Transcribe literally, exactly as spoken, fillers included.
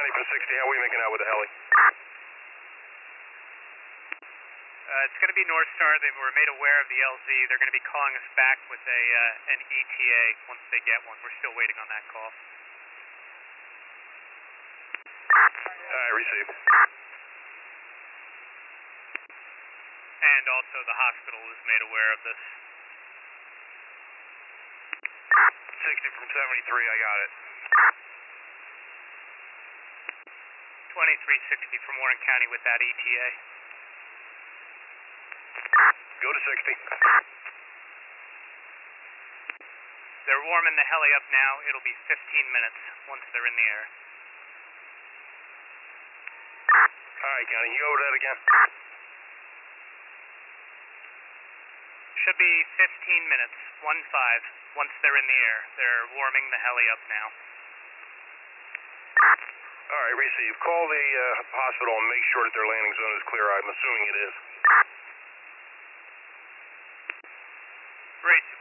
County from sixty, how are we making out with the heli? Uh, it's going to be North Star. They were made aware of the L Z. They're going to be calling us back with a uh, an E T A once they get one. We're still waiting on that call. Alright, receive. And also the hospital is made aware of this. sixty from seventy-three, I got it. twenty-three sixty from Warren County with that E T A. Go to sixty. They're warming the heli up now. It'll be fifteen minutes once they're in the air. Alright, County, you go over that again? Should be fifteen minutes, one five, once they're in the air. They're warming the heli up now. Alright, receive. Call the uh, hospital and make sure that their landing zone is clear. I'm assuming it is. Great.